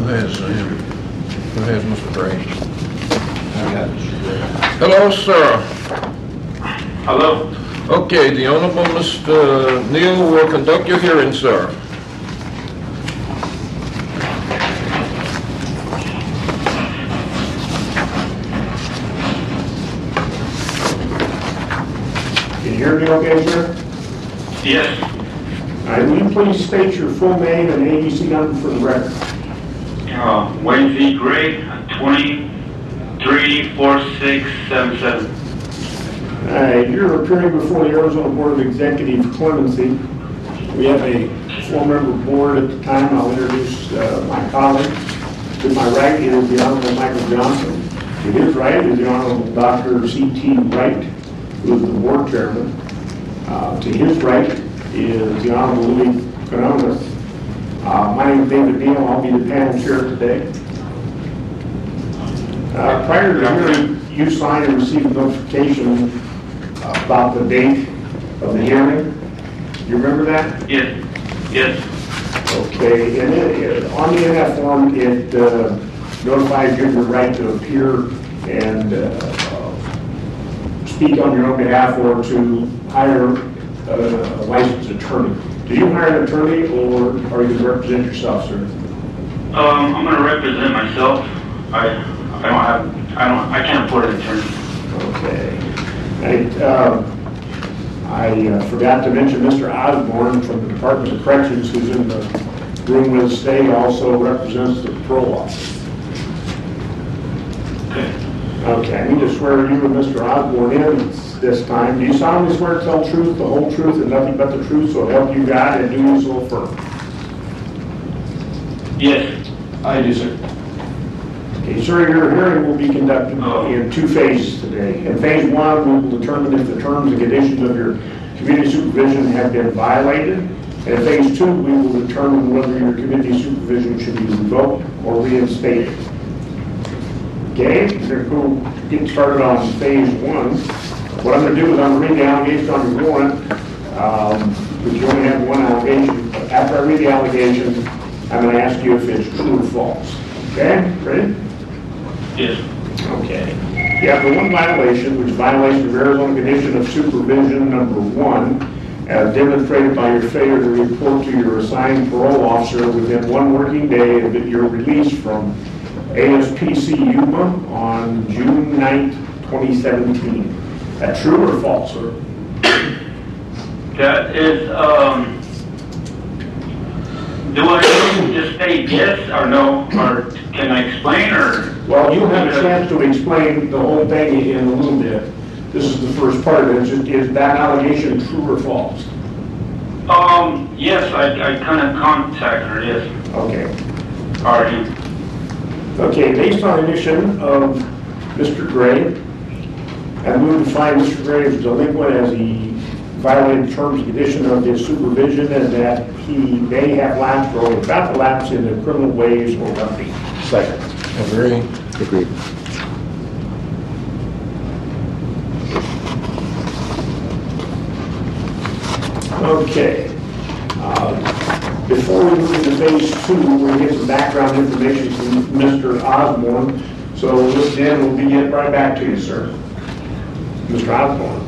has him? Who has Mr. Gray? I got Mr. Gray. Hello, sir. Hello? Okay, the Honorable Mr. Neal will conduct your hearing, sir. Can you hear me okay, sir? Yes. All right, will you please state your full name and ABC number for the record? Wayne Z. Gray, 234677. All right, you're appearing before the Arizona Board of Executive Clemency. We have a four-member board at the time. I'll introduce my colleagues. To my right is the Honorable Michael Johnson. To his right is the Honorable Dr. C.T. Wright, who is the board chairman. To his right is the Honorable Louis Canonis. My name is David Neal. I'll be the panel chair today. Prior to the hearing, you signed and received a notification about the date of the hearing. You remember that? Yes. Yes. Okay, and on the NF form, it notifies you of your right to appear and speak on your own behalf or to hire a licensed attorney. Do you hire an attorney or are you going to represent yourself, sir? I'm going to represent myself. I can't afford an attorney. Okay. I forgot to mention Mr. Osborne from the Department of Corrections, who's in the room with us today, also represents the parole office. Okay. Okay, I need to swear you and Mr. Osborne in this time. Do you solemnly swear to tell the truth, the whole truth, and nothing but the truth, so help you God, and do you so affirm? Yes. I do, sir. Okay, sir, your hearing will be conducted in two phases today. In phase one, we will determine if the terms and conditions of your community supervision have been violated. And in phase two, we will determine whether your community supervision should be revoked or reinstated. Okay, we'll get started on phase one. What I'm going to do is I'm going to read the allegation on your warrant, because you only have one allegation. After I read the allegation, I'm going to ask you if it's true or false. Okay, ready? Yes. Okay. You have the one violation, which is violation of Arizona Condition of Supervision number 1, as demonstrated by your failure to report to your assigned parole officer within 1 working day of your release from ASPC Yuma on June 9th, 2017. That true or false, sir? That is, do I just say yes or no, or can I explain, or? Well, you'll have a chance to explain the whole thing in a little bit. This is the first part of it. Is that allegation true or false? Yes, I kind of contact her, yes. Okay. Already. Okay, based on admission of Mr. Gray, I move to find Mr. Gray as delinquent as he violated terms and conditions of his supervision and that he may have lapsed or about to lapse in the criminal ways or nothing. Second. Agree. Agreed. Okay. Before we move into phase 2, we'll get some background information from Mr. Osborne. So Ms. Dan, we'll get right back to you, sir. Mr. Osborne.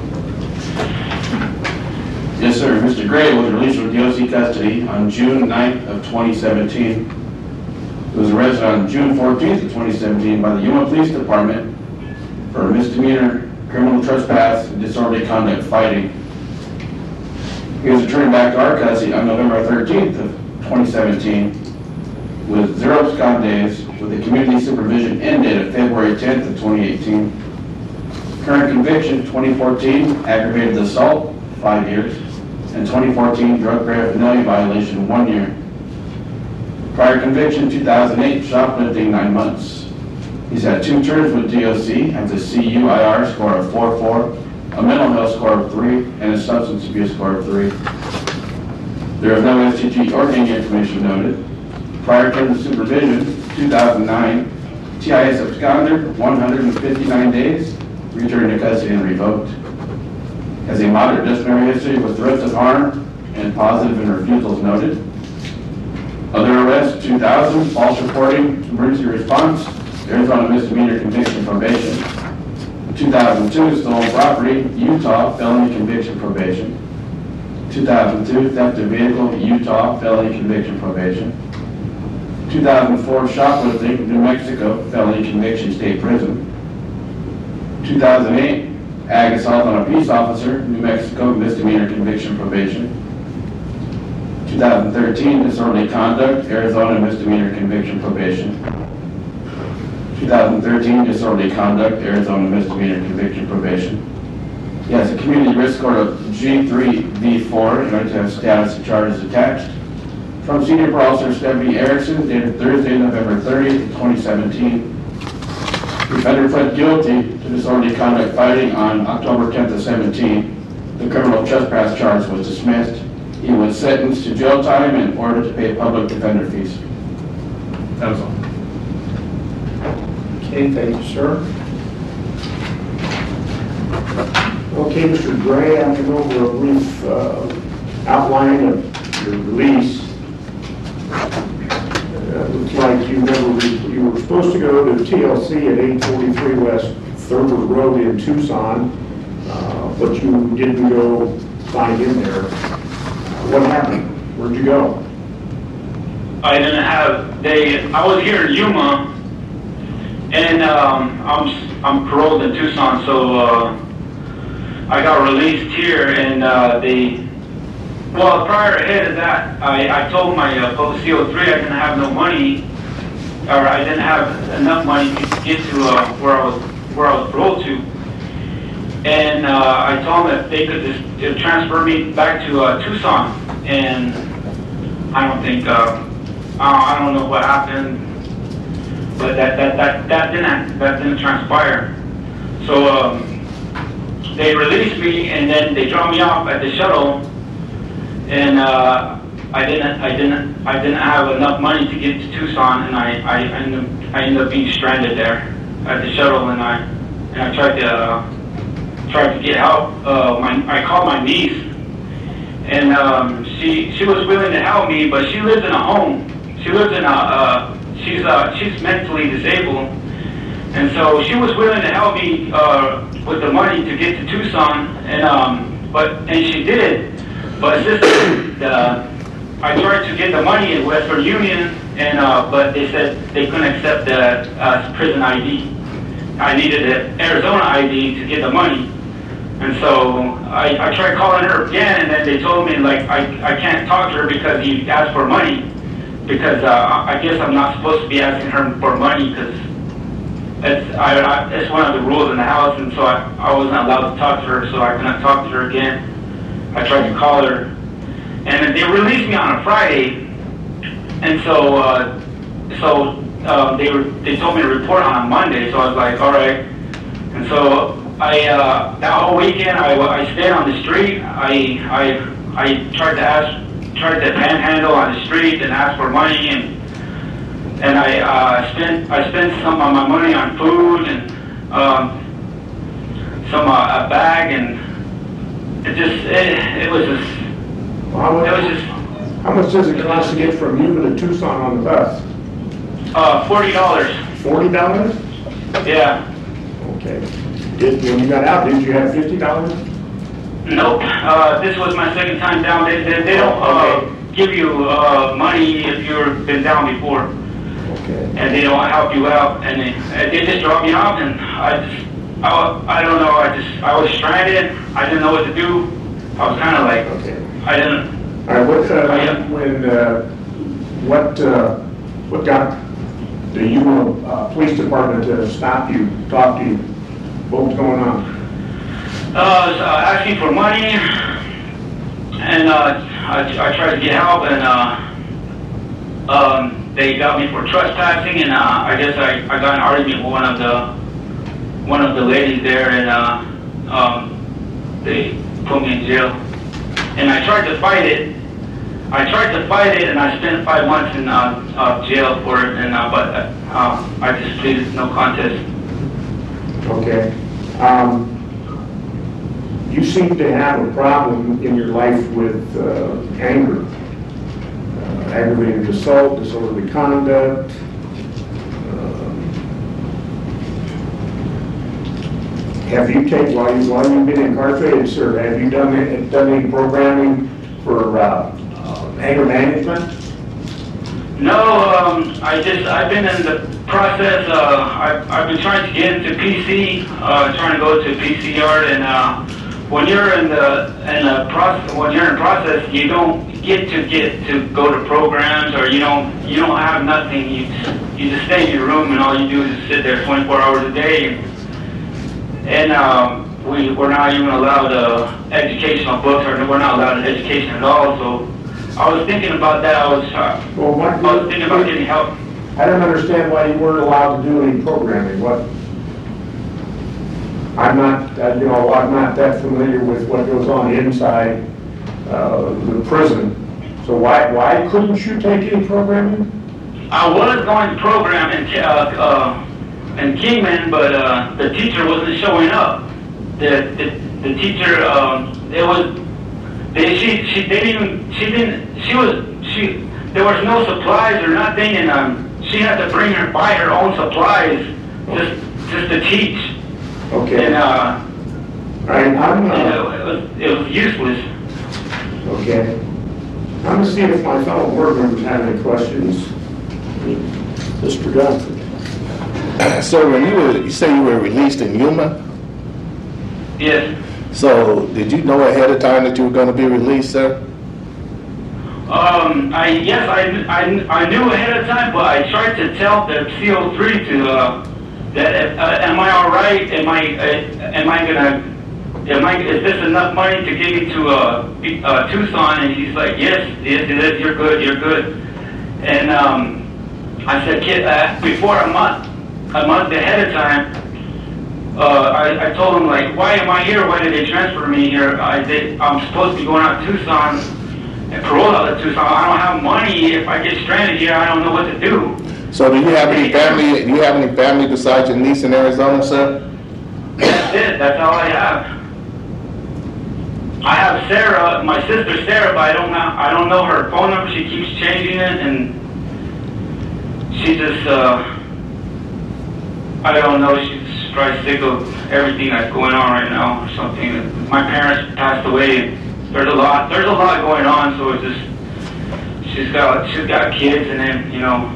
Yes, sir. Mr. Gray was released from DOC custody on June 9th of 2017. He was arrested on June 14th of 2017 by the Yuma Police Department for misdemeanor, criminal trespass, and disorderly conduct fighting. He was returned back to our custody on November 13th of 2017 with 0 abscond days with a community supervision end date of February 10th of 2018. Current conviction, 2014 aggravated assault, 5 years, and 2014 drug paraphernalia violation, 1 year. Prior conviction, 2008 shoplifting, 9 months. He's had 2 terms with DOC, has a CUIR score of 4.4, a mental health score of 3, and a substance abuse score of 3. There is no STG or gang information noted. Prior terms of supervision, 2009, TIS absconder, 159 days, returned to custody and revoked. Has a moderate disciplinary history with threats of harm and positive and refusals noted. Other arrests arrest, 2000, false reporting, emergency response, Arizona misdemeanor conviction probation. 2002, stolen property, Utah, felony conviction probation. 2002, theft of vehicle, Utah, felony conviction probation. 2004, shoplifting, New Mexico, felony conviction, state prison. 2008, ag assault on a peace officer, New Mexico, misdemeanor conviction probation. 2013, disorderly conduct, Arizona, misdemeanor conviction probation. 2013, disorderly conduct, Arizona, misdemeanor conviction probation. Yes, a community risk score of G3V4, going to have status of charges attached. From Senior Parole Officer Stephanie Erickson, dated Thursday, November 30th, 2017. The offender pled guilty to disorderly conduct fighting on October 10th of 17. The criminal trespass charge was dismissed. He was sentenced to jail time and ordered to pay public defender fees. That was all. Okay, thank you, sir. Okay, Mr. Gray, I'm going to go over a brief outline of your release. Looks like you were supposed to go to TLC at 843 West Thurber Road in Tucson, but you didn't go find in there. What happened? Where'd you go? I didn't have, I was here in Yuma, and I'm paroled in Tucson, so I got released here, and well, prior ahead of that, I told my CO3 I didn't have no money, or I didn't have enough money to get to where I was paroled to. And I told them that they could just transfer me back to Tucson, and I don't think I don't know what happened, but that didn't transpire. So they released me, and then they dropped me off at the shuttle, and I didn't have enough money to get to Tucson, and I ended up being stranded there at the shuttle, and I tried to get help. I called my niece, and she was willing to help me, but she lives in a home. She lives in she's mentally disabled, and so she was willing to help me with the money to get to Tucson, and she did. But I tried to get the money in Western Union, and but they said they couldn't accept the prison ID. I needed an Arizona ID to get the money. And so I tried calling her again, and then they told me, like, I can't talk to her because he asked for money. Because I guess I'm not supposed to be asking her for money, because it's one of the rules in the house, and so I wasn't allowed to talk to her, so I couldn't talk to her again. I tried to call her. And then they released me on a Friday, and so they told me to report on a Monday, so I was like, all right. And so that whole weekend I stayed on the street. I tried to panhandle on the street and ask for money, and I spent some of my money on food and a bag, and it was just. How much does it cost to get from Yuma to Tucson on the bus? $40. $40? Yeah. Okay. When you got out, did you have $50? Nope. This was my second time down. They don't give you money if you've been down before. Okay. And they don't help you out. And they just dropped me off, and I don't know. I was stranded. I didn't know what to do. I was kind of like, Okay. I didn't. All right. What got the Yuma Police Department to stop you, talk to you? What was going on? Asking for money, and I tried to get help, and they got me for trespassing, and I guess I got in an argument with one of the ladies there, and they put me in jail. And I tried to fight it. And I spent 5 months in jail for it, and but I just pleaded no contest. Okay. You seem to have a problem in your life with anger. aggravated assault, disorderly conduct. Have you taken, while you've been incarcerated, sir, have you done any programming for anger management? No, I've been in the process. I've been trying to get into PC, trying to go to PC yard, and when you're in process, you don't get to go to programs, or you don't have nothing. You just stay in your room, and all you do is sit there 24 hours a day. And we're not even allowed educational books, or we're not allowed education at all. So I was thinking about that. I was thinking about getting help. I don't understand why you weren't allowed to do any programming. What? I'm not, I'm not that familiar with what goes on inside the prison. So why couldn't you take any programming? I was going to program in Kingman, but the teacher wasn't showing up. The teacher, there was no supplies or nothing, and she had to buy her own supplies just to teach. Okay. And it was useless. Okay. I'm going to see if my fellow board members have any questions. Mr. Johnson. So when you say you were released in Yuma, Yes. so did you know ahead of time that you were going to be released, sir? I knew ahead of time, but I tried to tell the CO3 am I all right? Is this enough money to get me to Tucson? And he's like, yes, it is. You're good. And I said, kid, before a month ahead of time, I told him, like, why am I here? Why did they transfer me here? I'm supposed to be going out to Tucson and parole out of Tucson. I don't have money. If I get stranded here, I don't know what to do. So do you have any family? Do you have any family besides your niece in Arizona, sir? That's it. That's all I have. I have Sarah, my sister Sarah, but I don't know her phone number. She keeps changing it, and she just I don't know. She's probably sick of everything that's going on right now, or something. My parents passed away. There's a lot going on. So it's just she's got kids, and then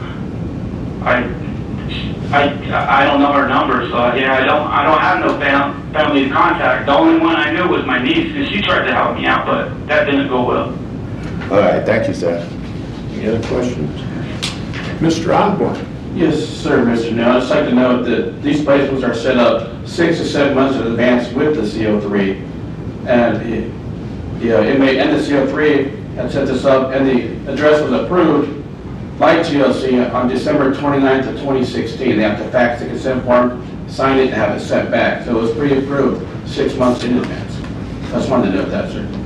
I don't know her number, so yeah, I don't have no family to contact. The only one I knew was my niece, and she tried to help me out, but that didn't go well. All right, thank you, sir. Any other questions? Mr. Osborne. Yes, sir, Mr. Neal. I'd just like to note that these placements are set up 6 to 7 months in advance with the CO3, and the inmate and the CO3 had set this up, and the address was approved by GLC on December 29th of 2016. They have to fax the consent form, sign it, and have it sent back. So it was pre-approved 6 months in advance. I just wanted to note that, sir.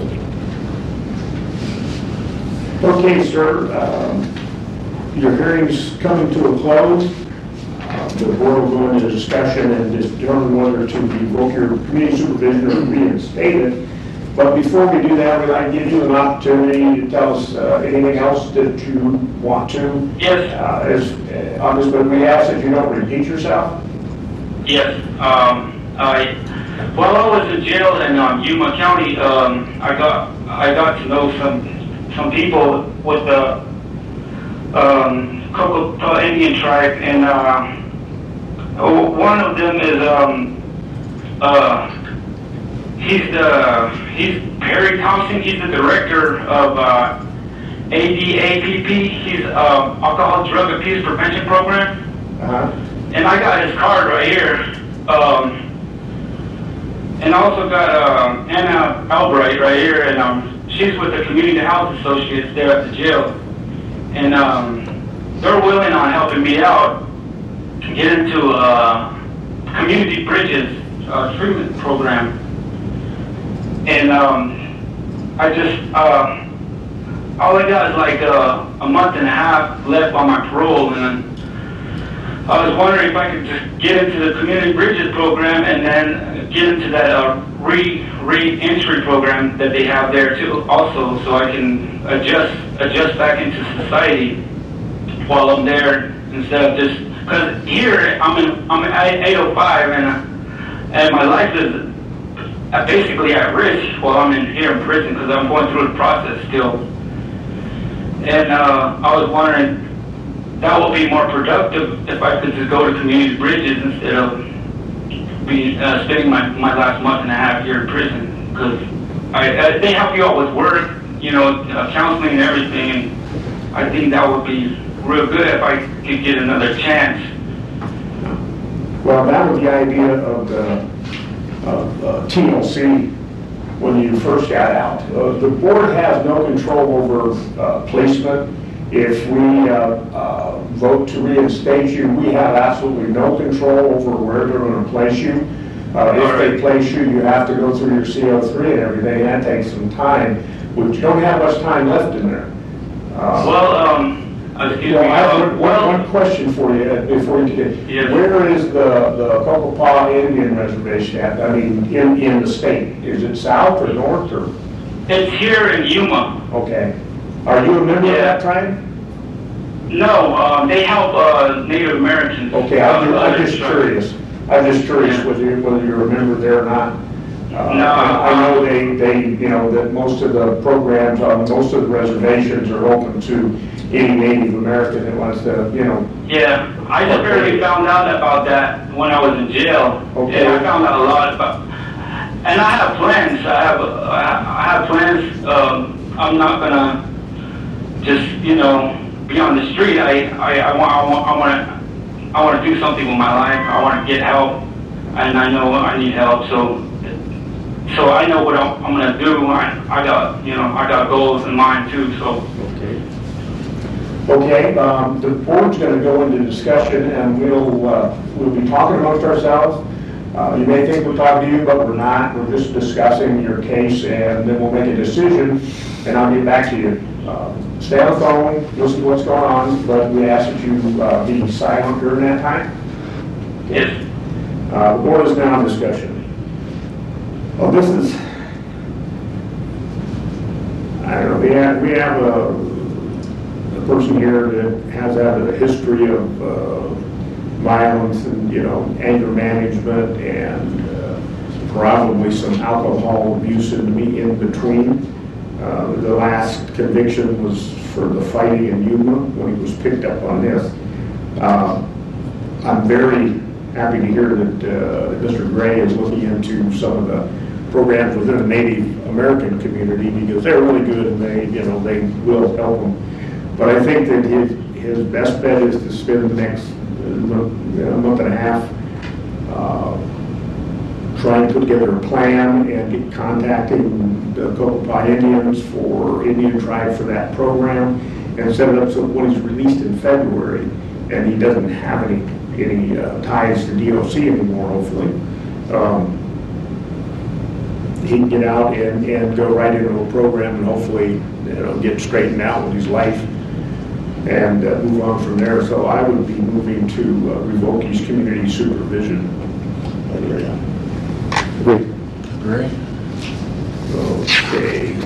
Okay, sir. Your hearing's coming to a close. The board will go into discussion and determine whether to revoke your community supervision or reinstate it. But before we do that, we'd like to give you an opportunity to tell us anything else that you want to. Yes. Obviously, we ask that you don't repeat yourself. Yes. While I was in jail in Yuma County, I got to know some people with the Cocoa Indian tribe, and one of them is he's Perry Thompson. He's the director of ADAPP. He's Alcohol Drug Abuse Prevention Program. And I got his card right here. And I also got Anna Albright right here, and she's with the Community Health Associates there at the jail. And they're willing on helping me out get into Community Bridges treatment program. And I just, all I got is like a month and a half left on my parole, and I was wondering if I could just get into the Community Bridges program and then get into that re-entry program that they have there too, also, so I can adjust back into society while I'm there instead of just, because here I'm at 805 and my life is basically at risk while I'm here in prison because I'm going through the process still. And I was wondering, that would be more productive if I could just go to Community Bridges instead of spending my last month and a half here in prison, because they help you out with work, counseling and everything, and I think that would be real good if I could get another chance. Well, that was the idea of TLC when you first got out. The board has no control over placement. If we vote to reinstate you, we have absolutely no control over where they're going to place you. If they place you, you have to go through your CO3 and everything. That takes some time, which you don't have much time left in there. Excuse me. I have one question for you before you get. Yes. Where is the Cocopah Indian Reservation at? I mean, in the state? Is it south or north or? It's here in Yuma. Okay. Are you a member of that tribe? No, they help Native Americans. Okay, I'm just curious. I'm just curious whether you're a member there or not. No. I know they that most of the programs on most of the reservations are open to any Native American that wants to, Yeah, I just barely found out about that when I was in jail. Okay. Yeah, I found out a lot about, and I have plans. I have plans. I'm not gonna just be on the street. I want to do something with my life. I want to get help, and I know I need help. So I know what I'm gonna do. I got goals in mind too. So. Okay, the board's going to go into discussion, and we'll be talking amongst ourselves. You may think we're talking to you, but we're not. We're just discussing your case, and then we'll make a decision, and I'll get back to you. Stay on the phone, listen to what's going on, but we ask that you be silent during that time. Yes. The board is now in discussion. Oh, this is, I don't know, we have a person here that has had a history of violence and, anger management and probably some alcohol abuse in between. The last conviction was for the fighting in Yuma when he was picked up on this. I'm very happy to hear that Mr. Gray is looking into some of the programs within the Native American community because they're really good and they will help them. But I think that his best bet is to spend the next month and a half trying to put together a plan and get contacting the Cocopah Indians for Indian tribe for that program and set it up so when he's released in February and he doesn't have any ties to DOC anymore, hopefully, he can get out and go right into a program and hopefully get straightened out with his life and move on from there. So I would be moving to revoke his community supervision. Agree. Okay.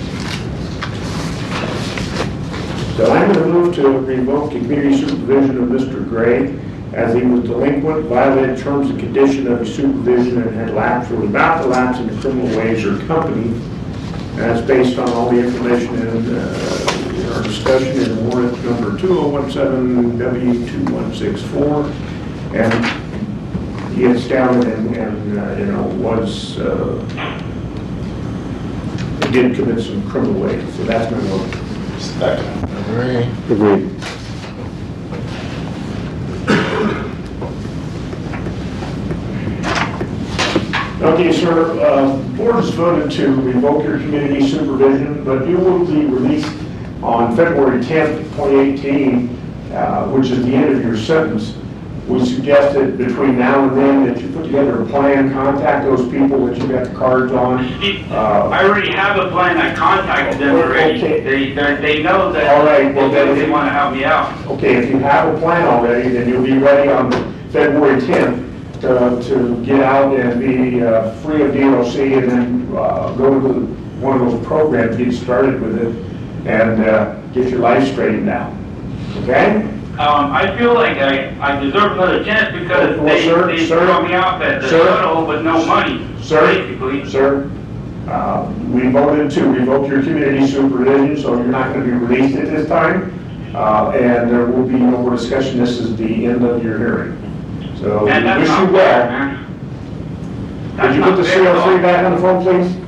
So I'm going to move to revoke the community supervision of Mr. Gray as he was delinquent, violated terms and condition of his supervision, and had lapsed or was about to lapse into criminal ways or company. And that's based on all the information in our discussion in warrant number 2017W2164, and he gets down and was did commit some criminal ways. So that's my motion. Agreed. Okay, sir, board has voted to revoke your community supervision, but you will be released on February 10th, 2018, which is the end of your sentence. we suggested between now and then that you put together a plan, contact those people that you got the cards on. I already have a plan. I contacted them already. Okay. They know that. All right, well, then- they want to help me out. Okay, if you have a plan already, then you'll be ready on February 10th to get out and be free of DOC and then go to one of those programs, get started with it, and get your life straightened out. Okay? I feel like I deserve another chance because Well, sir, they sir, throw me off at the sir, shuttle with no money, basically. Sir, we voted to revoke your community supervision, so you're not going to be released at this time, and there will be no more discussion. This is the end of your hearing. So, And we that's wish not you fair, well. man. Could you put the CO3 back on the phone, please?